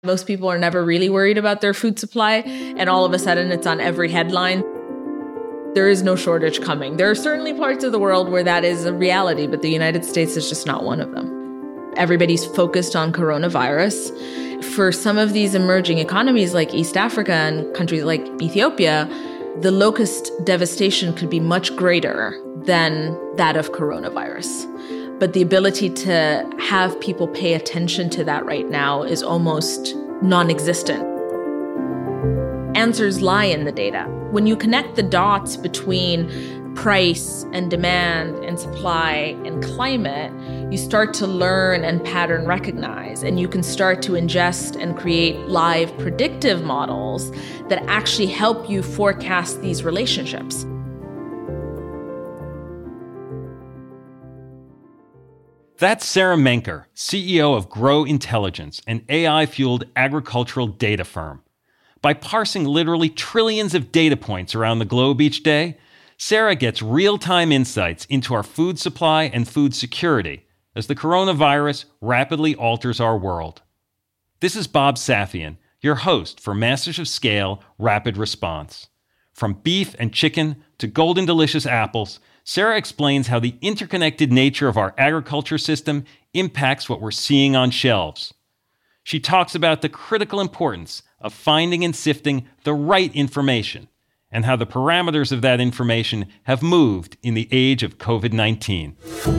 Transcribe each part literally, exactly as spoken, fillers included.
Most people are never really worried about their food supply, and all of a sudden it's on every headline. There is no shortage coming. There are certainly parts of the world where that is a reality, but the United States is just not one of them. Everybody's focused on coronavirus. For some of these emerging economies like East Africa and countries like Ethiopia, the locust devastation could be much greater than that of coronavirus. But the ability to have people pay attention to that right now is almost non-existent. Answers lie in the data. When you connect the dots between price and demand and supply and climate, you start to learn and pattern recognize, and you can start to ingest and create live predictive models that actually help you forecast these relationships. That's Sarah Menker, C E O of Grow Intelligence, an A I-fueled agricultural data firm. By parsing literally trillions of data points around the globe each day, Sarah gets real-time insights into our food supply and food security as the coronavirus rapidly alters our world. This is Bob Safian, your host for Masters of Scale Rapid Response. From beef and chicken to golden delicious apples, Sarah explains how the interconnected nature of our agriculture system impacts what we're seeing on shelves. She talks about the critical importance of finding and sifting the right information and how the parameters of that information have moved in the age of covid nineteen.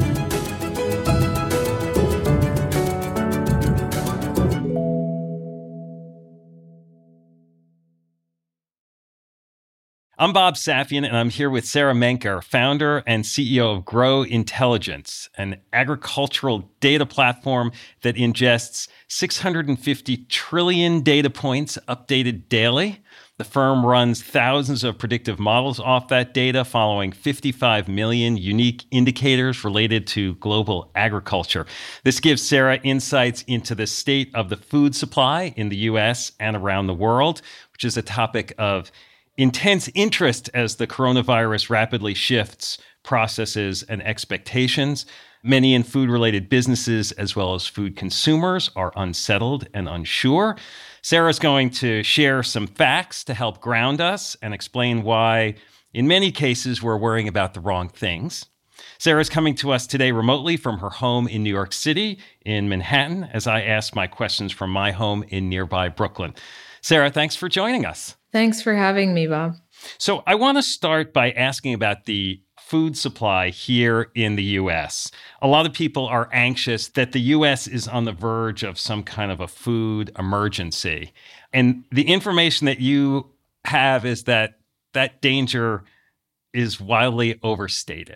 I'm Bob Safian, and I'm here with Sarah Menker, founder and C E O of Grow Intelligence, an agricultural data platform that ingests six hundred fifty trillion data points updated daily. The firm runs thousands of predictive models off that data, following fifty-five million unique indicators related to global agriculture. This gives Sarah insights into the state of the food supply in the U S and around the world, which is a topic of intense interest as the coronavirus rapidly shifts processes and expectations. Many in food-related businesses, as well as food consumers, are unsettled and unsure. Sarah's going to share some facts to help ground us and explain why, in many cases, we're worrying about the wrong things. Sarah's coming to us today remotely from her home in New York City, in Manhattan, as I ask my questions from my home in nearby Brooklyn. Sarah, thanks for joining us. Thanks for having me, Bob. So I want to start by asking about the food supply here in the U S. A lot of people are anxious that the U S is on the verge of some kind of a food emergency. And the information that you have is that that danger is wildly overstated.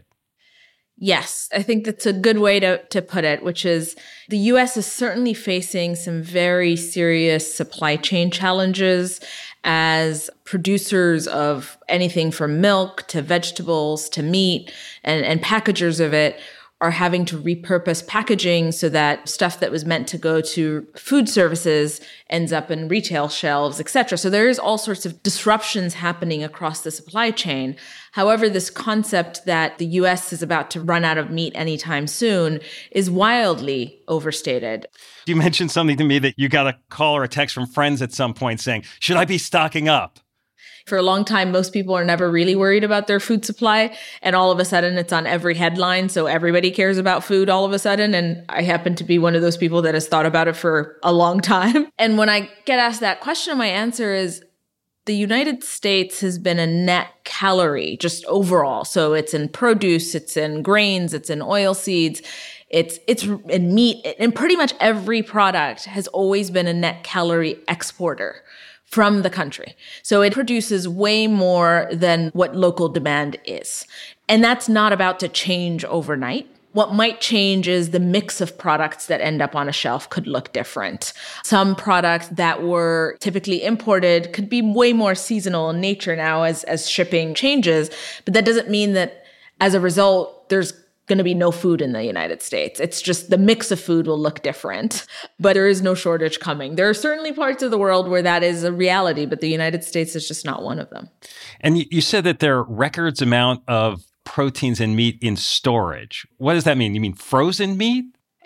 Yes, I think that's a good way to, to put it, which is the U S is certainly facing some very serious supply chain challenges as producers of anything from milk to vegetables to meat and, and packagers of it are having to repurpose packaging so that stuff that was meant to go to food services ends up in retail shelves, et cetera. So there is all sorts of disruptions happening across the supply chain. However, this concept that the U S is about to run out of meat anytime soon is wildly overstated. You mentioned something to me that you got a call or a text from friends at some point saying, should I be stocking up? For a long time, most people are never really worried about their food supply. And all of a sudden, it's on every headline. So everybody cares about food all of a sudden. And I happen to be one of those people that has thought about it for a long time. And when I get asked that question, my answer is the United States has been a net calorie just overall. So it's in produce, it's in grains, it's in oil seeds, it's it's in meat. And pretty much every product has always been a net calorie exporter from the country. So it produces way more than what local demand is. And that's not about to change overnight. What might change is the mix of products that end up on a shelf could look different. Some products that were typically imported could be way more seasonal in nature now as, as shipping changes. But that doesn't mean that as a result, there's going to be no food in the United States. It's just the mix of food will look different, but there is no shortage coming. There are certainly parts of the world where that is a reality, but the United States is just not one of them. And you said that there are records amount of proteins and meat in storage. What does that mean? You mean frozen meat?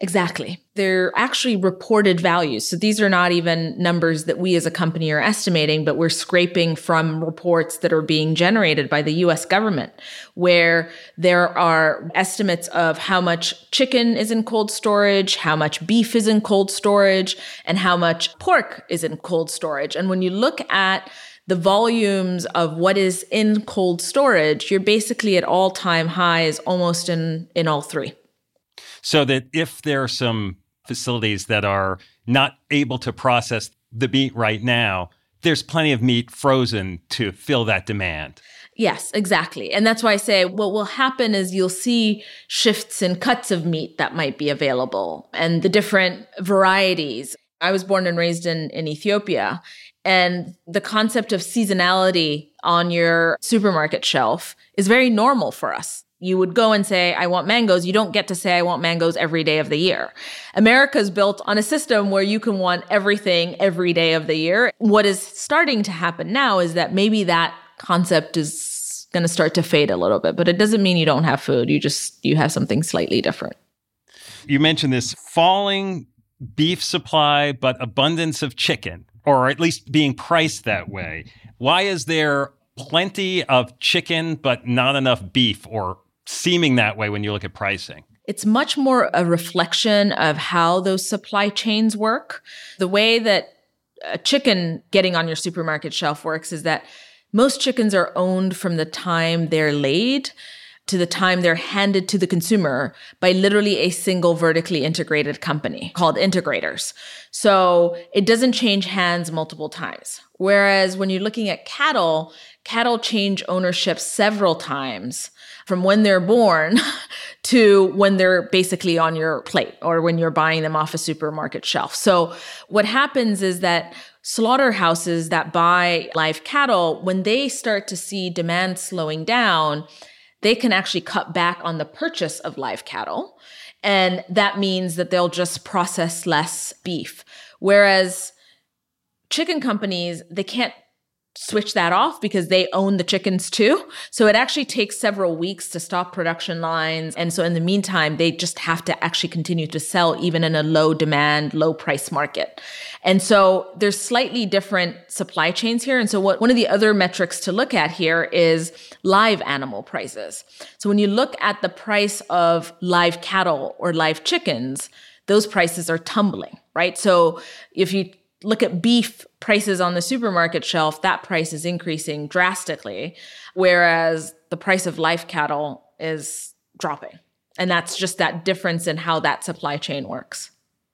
Exactly. They're actually reported values. So these are not even numbers that we as a company are estimating, but we're scraping from reports that are being generated by the U S government, where there are estimates of how much chicken is in cold storage, how much beef is in cold storage, and how much pork is in cold storage. And when you look at the volumes of what is in cold storage, you're basically at all-time highs almost in, in all three. So that if there are some facilities that are not able to process the meat right now, there's plenty of meat frozen to fill that demand. Yes, exactly. And that's why I say what will happen is you'll see shifts in cuts of meat that might be available and the different varieties. I was born and raised in, in Ethiopia, and the concept of seasonality on your supermarket shelf is very normal for us. You would go and say, I want mangoes. You don't get to say, I want mangoes every day of the year. America's built on a system where you can want everything every day of the year. What is starting to happen now is that maybe that concept is going to start to fade a little bit, but it doesn't mean you don't have food. You just, you have something slightly different. You mentioned this falling beef supply, but abundance of chicken, or at least being priced that way. Why is there plenty of chicken, but not enough beef, or seeming that way when you look at pricing? It's much more a reflection of how those supply chains work. The way that a chicken getting on your supermarket shelf works is that most chickens are owned from the time they're laid to the time they're handed to the consumer by literally a single vertically integrated company called integrators. So it doesn't change hands multiple times. Whereas when you're looking at cattle, cattle change ownership several times from when they're born to when they're basically on your plate or when you're buying them off a supermarket shelf. So what happens is that slaughterhouses that buy live cattle, when they start to see demand slowing down, they can actually cut back on the purchase of live cattle. And that means that they'll just process less beef. Whereas chicken companies, they can't switch that off because they own the chickens too. So it actually takes several weeks to stop production lines. And so in the meantime, they just have to actually continue to sell even in a low demand, low price market. And so there's slightly different supply chains here. And so what one of the other metrics to look at here is live animal prices. So when you look at the price of live cattle or live chickens, those prices are tumbling, right? So if you look at beef prices on the supermarket shelf, that price is increasing drastically, whereas the price of live cattle is dropping. And that's just that difference in how that supply chain works.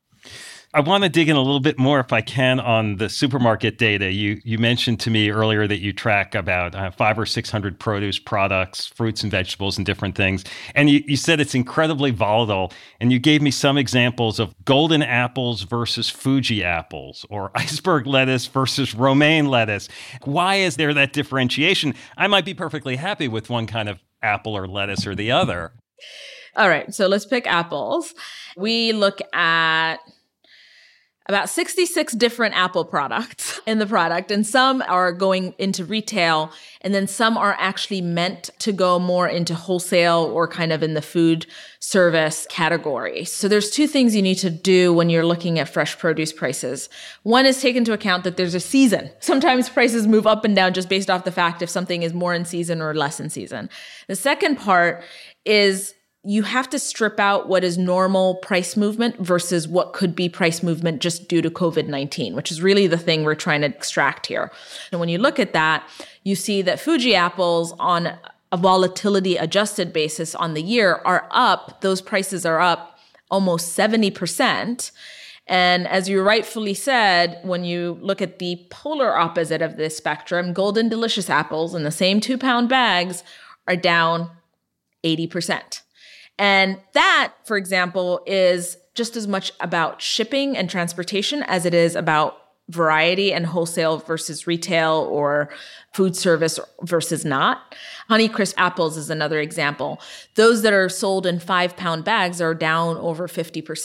I want to dig in a little bit more, if I can, on the supermarket data. You you mentioned to me earlier that you track about uh, five or six hundred produce products, fruits and vegetables, and different things. And you, you said it's incredibly volatile. And you gave me some examples of golden apples versus Fuji apples, or iceberg lettuce versus romaine lettuce. Why is there that differentiation? I might be perfectly happy with one kind of apple or lettuce or the other. All right, so let's pick apples. We look at about sixty-six different Apple products in the product, and some are going into retail, and then some are actually meant to go more into wholesale or kind of in the food service category. So there's two things you need to do when you're looking at fresh produce prices. One is take into account that there's a season. Sometimes prices move up and down just based off the fact if something is more in season or less in season. The second part is you have to strip out what is normal price movement versus what could be price movement just due to covid nineteen, which is really the thing we're trying to extract here. And when you look at that, you see that Fuji apples on a volatility adjusted basis on the year are up. Those prices are up almost seventy percent. And as you rightfully said, when you look at the polar opposite of this spectrum, Golden Delicious apples in the same two pound bags are down eighty percent. And that, for example, is just as much about shipping and transportation as it is about variety and wholesale versus retail or food service versus not. Honeycrisp apples is another example. Those that are sold in five pound bags are down over fifty percent.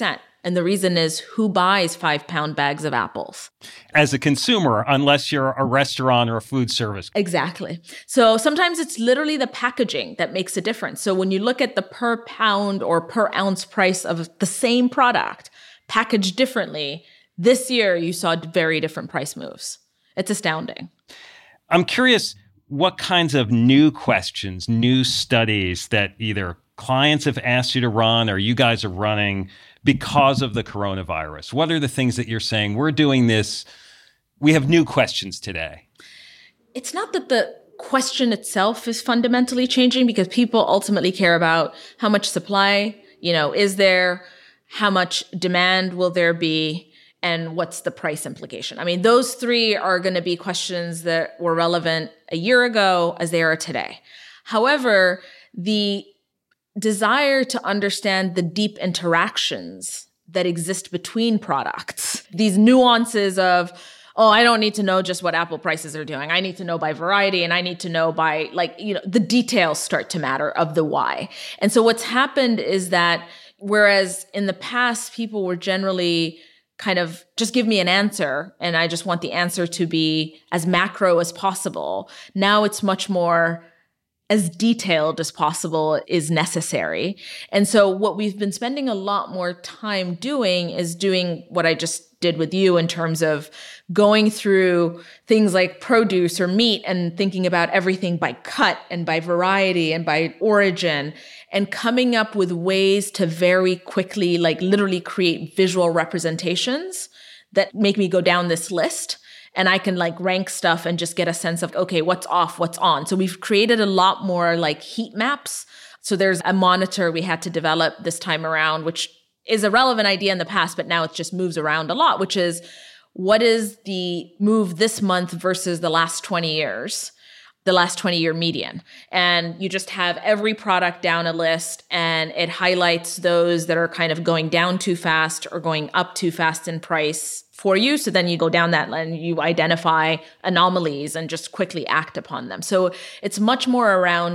And the reason is, who buys five pound bags of apples? As a consumer, unless you're a restaurant or a food service. Exactly. So sometimes it's literally the packaging that makes a difference. So when you look at the per pound or per ounce price of the same product packaged differently, this year you saw very different price moves. It's astounding. I'm curious what kinds of new questions, new studies that either clients have asked you to run or you guys are running because of the coronavirus. What are the things that you're saying, we're doing this, we have new questions today? It's not that the question itself is fundamentally changing, because people ultimately care about how much supply, you know, is there, how much demand will there be, and what's the price implication? I mean, those three are going to be questions that were relevant a year ago as they are today. However, the desire to understand the deep interactions that exist between products, these nuances of, oh, I don't need to know just what Apple prices are doing. I need to know by variety, and I need to know by, like, you know, the details start to matter of the why. And so what's happened is that whereas in the past, people were generally kind of just give me an answer and I just want the answer to be as macro as possible, now it's much more as detailed as possible is necessary. And so what we've been spending a lot more time doing is doing what I just did with you in terms of going through things like produce or meat and thinking about everything by cut and by variety and by origin, and coming up with ways to very quickly, like literally create visual representations that make me go down this list. And I can like rank stuff and just get a sense of, okay, what's off, what's on. So we've created a lot more like heat maps. So there's a monitor we had to develop this time around, which is a relevant idea in the past, but now it just moves around a lot, which is what is the move this month versus the last twenty years, the last twenty year median. And you just have every product down a list and it highlights those that are kind of going down too fast or going up too fast in price for you. So then you go down that and you identify anomalies and just quickly act upon them. So it's much more around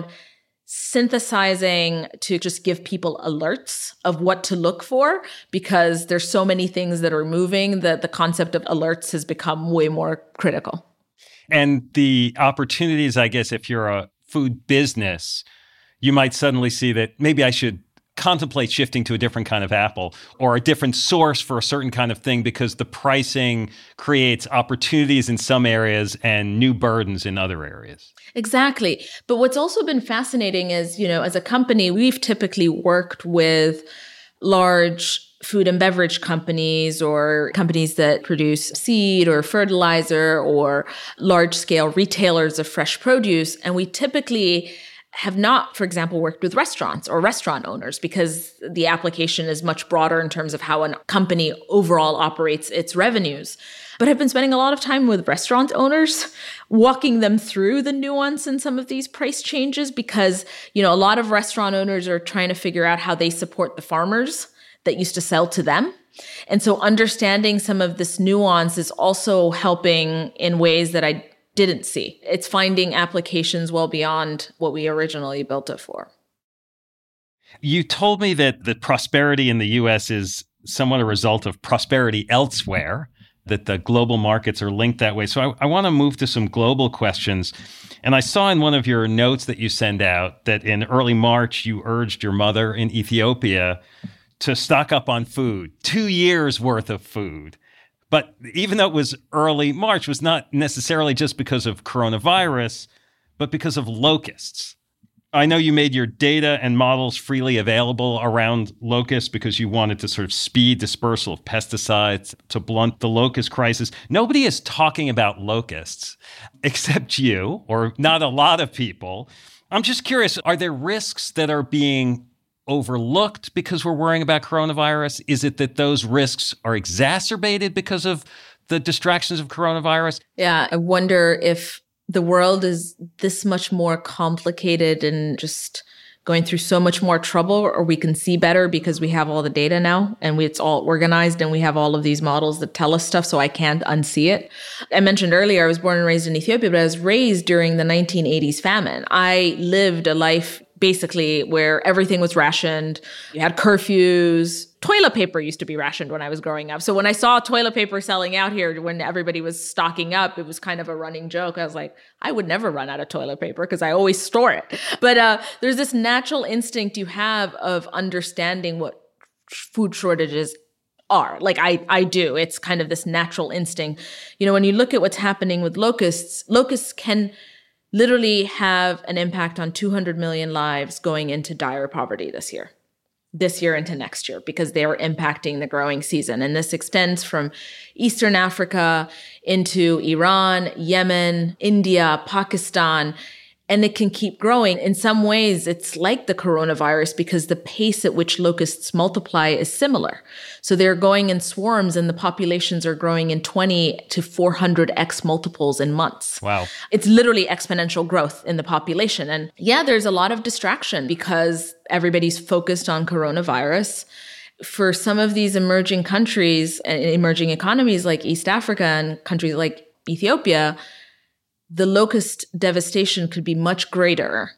synthesizing to just give people alerts of what to look for, because there's so many things that are moving that the concept of alerts has become way more critical. And the opportunities, I guess, if you're a food business, you might suddenly see that maybe I should contemplate shifting to a different kind of apple or a different source for a certain kind of thing, because the pricing creates opportunities in some areas and new burdens in other areas. Exactly. But what's also been fascinating is, you know, as a company, we've typically worked with large food and beverage companies or companies that produce seed or fertilizer or large scale retailers of fresh produce. And we typically have not, for example, worked with restaurants or restaurant owners, because the application is much broader in terms of how a company overall operates its revenues. But I've been spending a lot of time with restaurant owners, walking them through the nuance in some of these price changes, because, you know, a lot of restaurant owners are trying to figure out how they support the farmers that used to sell to them. And so understanding some of this nuance is also helping in ways that I didn't see. It's finding applications well beyond what we originally built it for. You told me that the prosperity in the U S is somewhat a result of prosperity elsewhere, that the global markets are linked that way. So I, I want to move to some global questions. And I saw in one of your notes that you send out that in early March, you urged your mother in Ethiopia to stock up on food, two years worth of food. But even though it was early March, it was not necessarily just because of coronavirus, but because of locusts. I know you made your data and models freely available around locusts because you wanted to sort of speed dispersal of pesticides to blunt the locust crisis. Nobody is talking about locusts except you, or not a lot of people. I'm just curious, are there risks that are being overlooked because we're worrying about coronavirus? Is it that those risks are exacerbated because of the distractions of coronavirus? Yeah, I wonder if the world is this much more complicated and just going through so much more trouble, or we can see better because we have all the data now and we, it's all organized and we have all of these models that tell us stuff, so I can't unsee it. I mentioned earlier, I was born and raised in Ethiopia, but I was raised during the nineteen eighties famine. I lived a life basically where everything was rationed. You had curfews. Toilet paper used to be rationed when I was growing up. So when I saw toilet paper selling out here, when everybody was stocking up, it was kind of a running joke. I was like, I would never run out of toilet paper because I always store it. But uh, there's this natural instinct you have of understanding what food shortages are. Like I, I do. It's kind of this natural instinct. You know, when you look at what's happening with locusts, locusts can literally have an impact on two hundred million lives going into dire poverty this year, this year into next year, because they are impacting the growing season. And this extends from Eastern Africa into Iran, Yemen, India, Pakistan, and it can keep growing. In some ways, it's like the coronavirus because the pace at which locusts multiply is similar. So they're going in swarms and the populations are growing in twenty to four hundred x multiples in months. Wow. It's literally exponential growth in the population. And yeah, there's a lot of distraction because everybody's focused on coronavirus. For some of these emerging countries and emerging economies like East Africa and countries like Ethiopia, the locust devastation could be much greater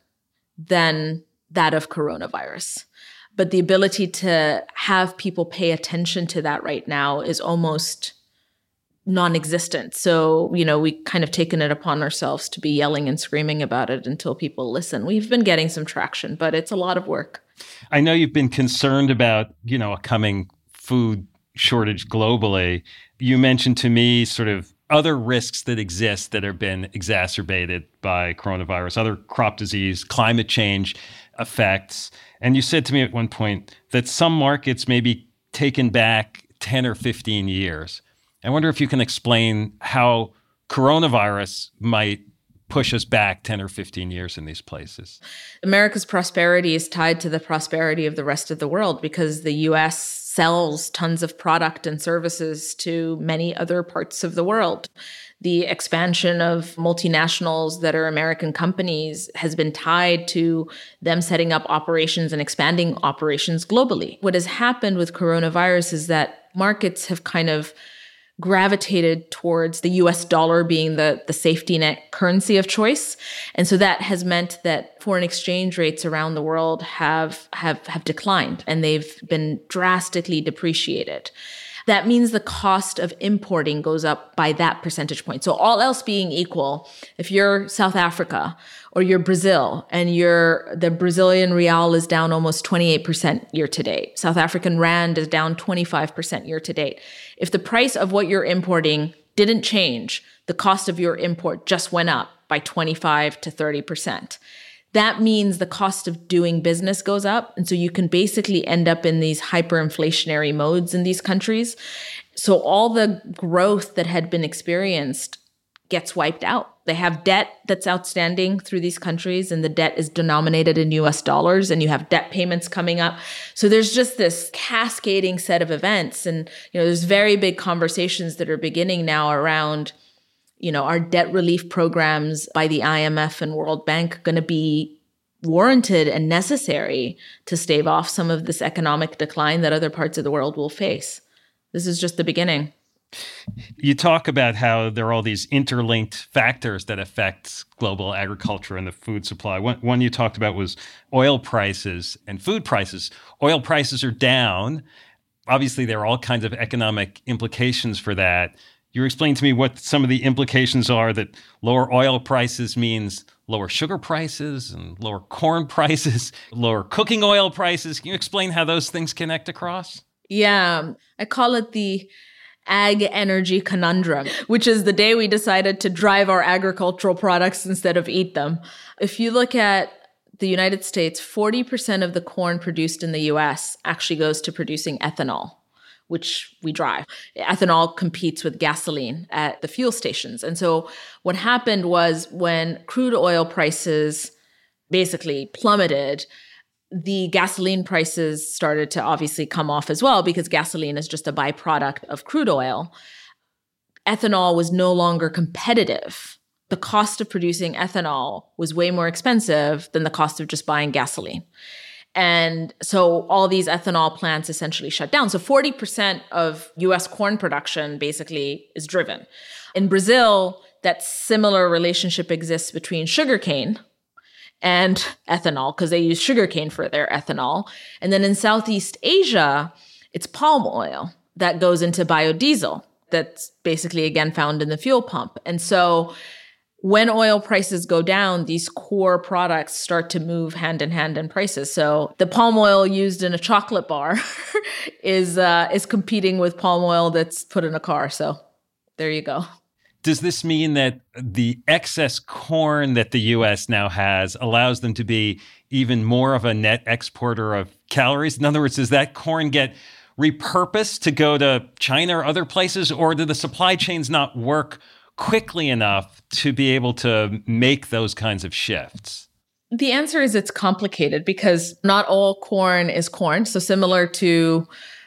than that of coronavirus. But the ability to have people pay attention to that right now is almost non-existent. So, you know, we kind of taken it upon ourselves to be yelling and screaming about it until people listen. We've been getting some traction, but it's a lot of work. I know you've been concerned about, you know, a coming food shortage globally. You mentioned to me sort of other risks that exist that have been exacerbated by coronavirus, other crop disease, climate change effects. And you said to me at one point that some markets may be taken back ten or fifteen years. I wonder if you can explain how coronavirus might push us back ten or fifteen years in these places. America's prosperity is tied to the prosperity of the rest of the world because the U S sells tons of product and services to many other parts of the world. The expansion of multinationals that are American companies has been tied to them setting up operations and expanding operations globally. What has happened with coronavirus is that markets have kind of gravitated towards the U S dollar being the, the safety net currency of choice. And so that has meant that foreign exchange rates around the world have, have, have declined and they've been drastically depreciated. That means the cost of importing goes up by that percentage point. So all else being equal, if you're South Africa or you're Brazil and you're, the Brazilian real is down almost twenty-eight percent year to date. South African rand is down twenty-five percent year to date. If the price of what you're importing didn't change, the cost of your import just went up by twenty-five to thirty percent. That means the cost of doing business goes up. And so you can basically end up in these hyperinflationary modes in these countries. So all the growth that had been experienced gets wiped out. They have debt that's outstanding through these countries, and the debt is denominated in U S dollars, and you have debt payments coming up. So there's just this cascading set of events. And, you know, there's very big conversations that are beginning now around, you know, are debt relief programs by the I M F and World Bank going to be warranted and necessary to stave off some of this economic decline that other parts of the world will face? This is just the beginning. You talk about how there are all these interlinked factors that affect global agriculture and the food supply. One, one you talked about was oil prices and food prices. Oil prices are down. Obviously, there are all kinds of economic implications for that. You explained to me what some of the implications are, that lower oil prices means lower sugar prices and lower corn prices, lower cooking oil prices. Can you explain how those things connect across? Yeah, I call it the ag energy conundrum, which is the day we decided to drive our agricultural products instead of eat them. If you look at the United States, forty percent of the corn produced in the U S actually goes to producing ethanol, which we drive. Ethanol competes with gasoline at the fuel stations. And so what happened was when crude oil prices basically plummeted, the gasoline prices started to obviously come off as well, because gasoline is just a byproduct of crude oil. Ethanol was no longer competitive. The cost of producing ethanol was way more expensive than the cost of just buying gasoline. And so all these ethanol plants essentially shut down. So forty percent of U S corn production basically is driven. In Brazil, that similar relationship exists between sugarcane and ethanol, because they use sugarcane for their ethanol. And then in Southeast Asia, it's palm oil that goes into biodiesel. That's basically, again, found in the fuel pump. And so when oil prices go down, these core products start to move hand in hand in prices. So the palm oil used in a chocolate bar is uh, is competing with palm oil that's put in a car. So there you go. Does this mean that the excess corn that the U S now has allows them to be even more of a net exporter of calories? In other words, does that corn get repurposed to go to China or other places, or do the supply chains not work quickly enough to be able to make those kinds of shifts? The answer is it's complicated because not all corn is corn. So similar to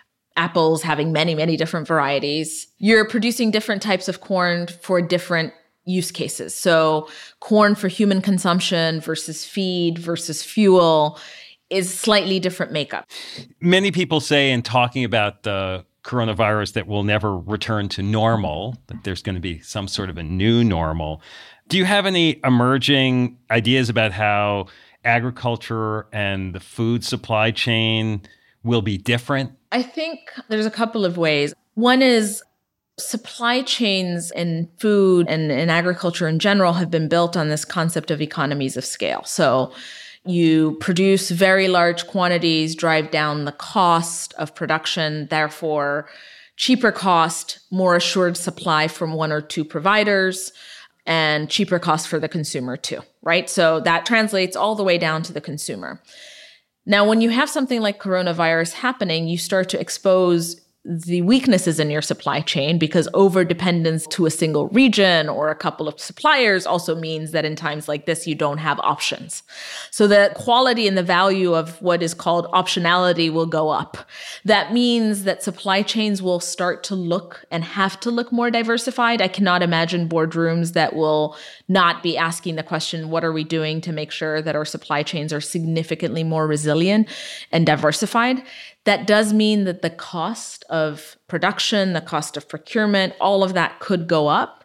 apples having many, many different varieties, you're producing different types of corn for different use cases. So corn for human consumption versus feed versus fuel is slightly different makeup. Many people say in talking about the coronavirus that we'll never return to normal, that there's going to be some sort of a new normal. Do you have any emerging ideas about how agriculture and the food supply chain will be different? I think there's a couple of ways. One is supply chains in food and in agriculture in general have been built on this concept of economies of scale. So you produce very large quantities, drive down the cost of production, therefore cheaper cost, more assured supply from one or two providers, and cheaper cost for the consumer too, right? So that translates all the way down to the consumer. Now, when you have something like coronavirus happening, you start to expose the weaknesses in your supply chain because over-dependence to a single region or a couple of suppliers also means that in times like this, you don't have options. So the quality and the value of what is called optionality will go up. That means that supply chains will start to look and have to look more diversified. I cannot imagine boardrooms that will not be asking the question, what are we doing to make sure that our supply chains are significantly more resilient and diversified? That does mean that the cost of production, the cost of procurement, all of that could go up.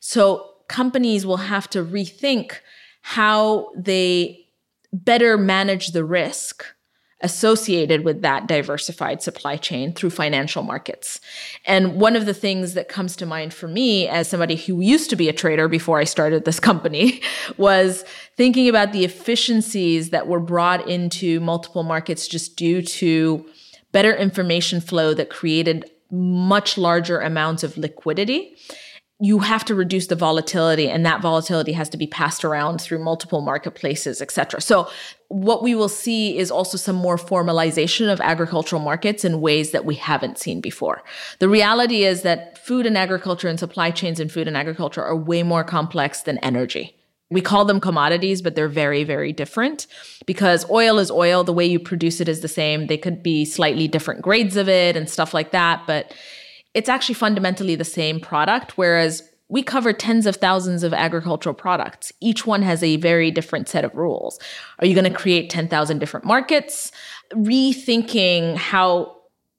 So companies will have to rethink how they better manage the risk associated with that diversified supply chain through financial markets. And one of the things that comes to mind for me as somebody who used to be a trader before I started this company was thinking about the efficiencies that were brought into multiple markets just due to better information flow that created much larger amounts of liquidity. You have to reduce the volatility, and that volatility has to be passed around through multiple marketplaces, et cetera. So what we will see is also some more formalization of agricultural markets in ways that we haven't seen before. The reality is that food and agriculture and supply chains in food and agriculture are way more complex than energy. We call them commodities, but they're very, very different because oil is oil. The way you produce it is the same. They could be slightly different grades of it and stuff like that, but it's actually fundamentally the same product, whereas we cover tens of thousands of agricultural products. Each one has a very different set of rules. Are you going to create ten thousand different markets? Rethinking how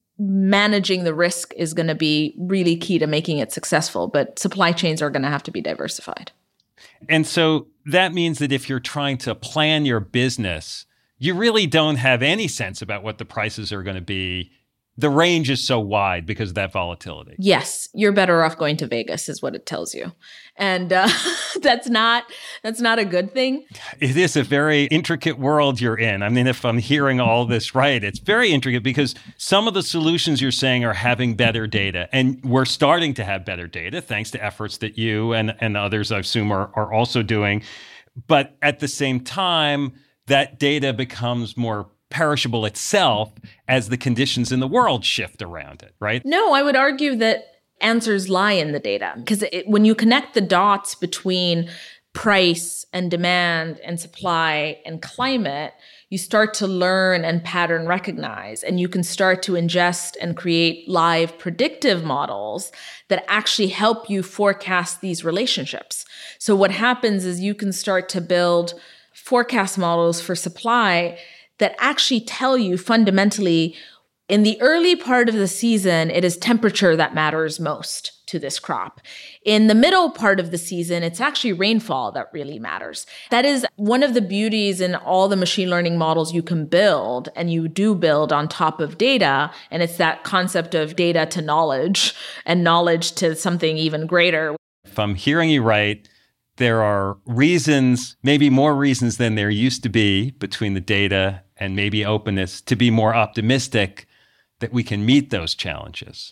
managing the risk is going to be really key to making it successful, but supply chains are going to have to be diversified. And so that means that if you're trying to plan your business, you really don't have any sense about what the prices are going to be. The range is so wide because of that volatility. Yes, you're better off going to Vegas is what it tells you. And uh, that's not that's not a good thing. It is a very intricate world you're in. I mean, if I'm hearing all this right, it's very intricate because some of the solutions you're saying are having better data. And we're starting to have better data thanks to efforts that you and, and others, I assume, are, are also doing. But at the same time, that data becomes more perishable itself as the conditions in the world shift around it, right? No, I would argue that answers lie in the data because when you connect the dots between price and demand and supply and climate, you start to learn and pattern recognize, and you can start to ingest and create live predictive models that actually help you forecast these relationships. So what happens is you can start to build forecast models for supply that actually tell you fundamentally In the early part of the season, it is temperature that matters most to this crop. In the middle part of the season, it's actually rainfall that really matters. That is one of the beauties in all the machine learning models you can build, and you do build on top of data. And it's that concept of data to knowledge and knowledge to something even greater. If I'm hearing you right, there are reasons, maybe more reasons than there used to be between the data and maybe openness to be more optimistic that we can meet those challenges.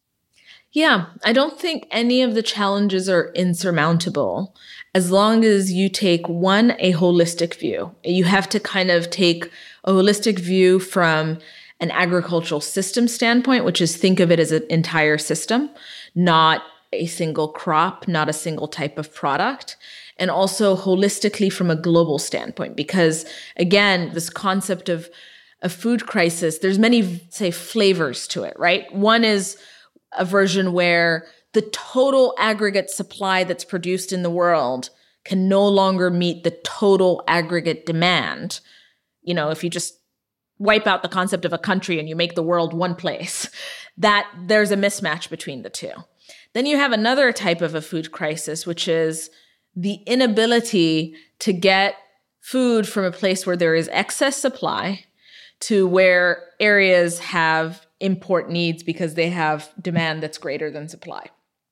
Yeah, I don't think any of the challenges are insurmountable as long as you take, one, a holistic view. You have to kind of take a holistic view from an agricultural system standpoint, which is think of it as an entire system, not a single crop, not a single type of product, and also holistically from a global standpoint. Because again, this concept of a food crisis, there's many, say, flavors to it, right? One is a version where the total aggregate supply that's produced in the world can no longer meet the total aggregate demand. You know, if you just wipe out the concept of a country and you make the world one place, that there's a mismatch between the two. Then you have another type of a food crisis, which is the inability to get food from a place where there is excess supply to where areas have import needs because they have demand that's greater than supply.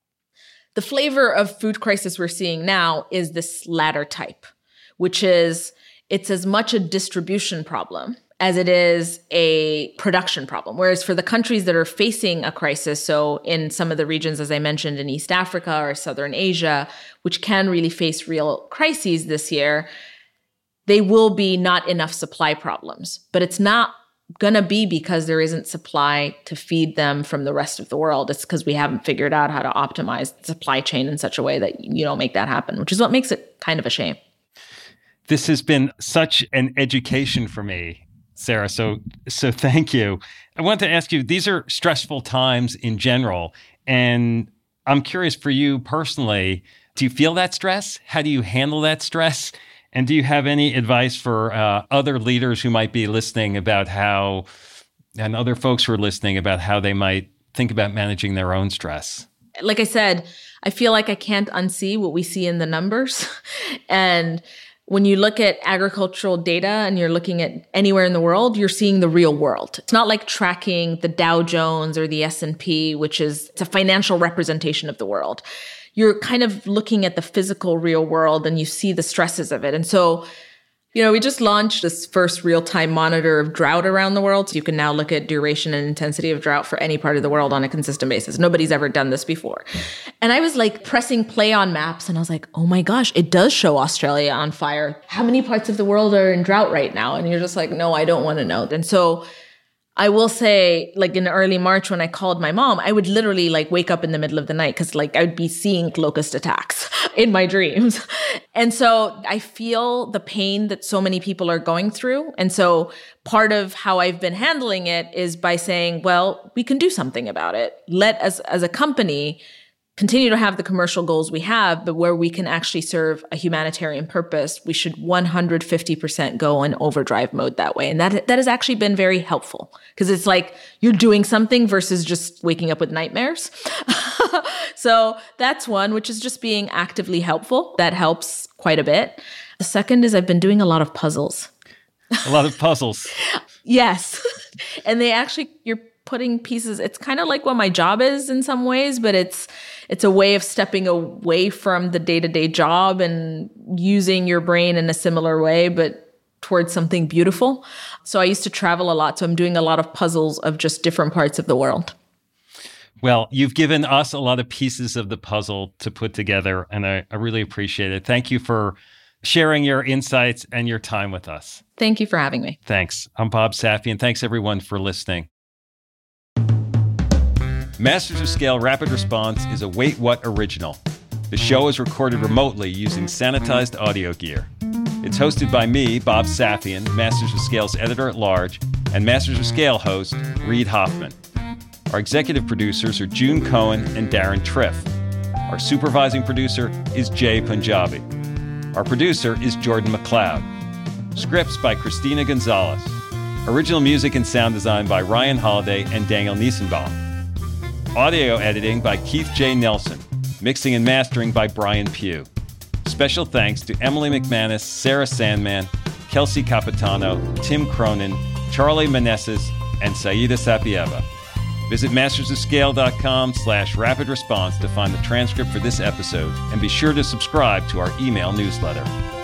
The flavor of food crisis we're seeing now is this latter type, which is it's as much a distribution problem as it is a production problem. Whereas for the countries that are facing a crisis, so in some of the regions, as I mentioned, in East Africa or Southern Asia, which can really face real crises this year, they will be not enough supply problems. But it's not going to be because there isn't supply to feed them from the rest of the world. It's because we haven't figured out how to optimize the supply chain in such a way that you don't make that happen, which is what makes it kind of a shame. This has been such an education for me, Sarah. So, so thank you. I want to ask you, these are stressful times in general. And I'm curious for you personally, do you feel that stress? How do you handle that stress? And do you have any advice for uh, other leaders who might be listening about how, and other folks who are listening about how they might think about managing their own stress? Like I said, I feel like I can't unsee what we see in the numbers. And when you look at agricultural data and you're looking at anywhere in the world, you're seeing the real world. It's not like tracking the Dow Jones or the S and P, which is it's a financial representation of the world. You're kind of looking at the physical real world and you see the stresses of it. And so, you know, we just launched this first real-time monitor of drought around the world. So you can now look at duration and intensity of drought for any part of the world on a consistent basis. Nobody's ever done this before. And I was like pressing play on maps and I was like, oh my gosh, it does show Australia on fire. How many parts of the world are in drought right now? And you're just like, no, I don't want to know. And so I will say, like in early March when I called my mom, I would literally like wake up in the middle of the night because like I would be seeing locust attacks in my dreams. And so I feel the pain that so many people are going through. And so part of how I've been handling it is by saying, well, we can do something about it. Let us as a company continue to have the commercial goals we have, but where we can actually serve a humanitarian purpose, we should one hundred fifty percent go in overdrive mode that way. And that that has actually been very helpful because it's like you're doing something versus just waking up with nightmares. So that's one, which is just being actively helpful. That helps quite a bit. The second is I've been doing a lot of puzzles. A lot of puzzles. Yes. And they actually, you're putting pieces, it's kind of like what my job is in some ways, but it's it's a way of stepping away from the day-to-day job and using your brain in a similar way, but towards something beautiful. So I used to travel a lot, so I'm doing a lot of puzzles of just different parts of the world. Well, you've given us a lot of pieces of the puzzle to put together, and I, I really appreciate it. Thank you for sharing your insights and your time with us. Thank you for having me. Thanks. I'm Bob Safian. Thanks, everyone, for listening. Masters of Scale Rapid Response is a Wait What original. The show is recorded remotely using sanitized audio gear. It's hosted by me, Bob Safian, Masters of Scale's editor-at-large, and Masters of Scale host, Reid Hoffman. Our executive producers are June Cohen and Darren Triff. Our supervising producer is Jay Punjabi. Our producer is Jordan McLeod. Scripts by Christina Gonzalez. Original music and sound design by Ryan Holiday and Daniel Niesenbaum. Audio editing by Keith J. Nelson. Mixing and mastering by Brian Pugh. Special thanks to Emily McManus, Sarah Sandman, Kelsey Capitano, Tim Cronin, Charlie Manessis, and Saida Sapieva. Visit mastersofscale.com slash rapid response to find the transcript for this episode, and be sure to subscribe to our email newsletter.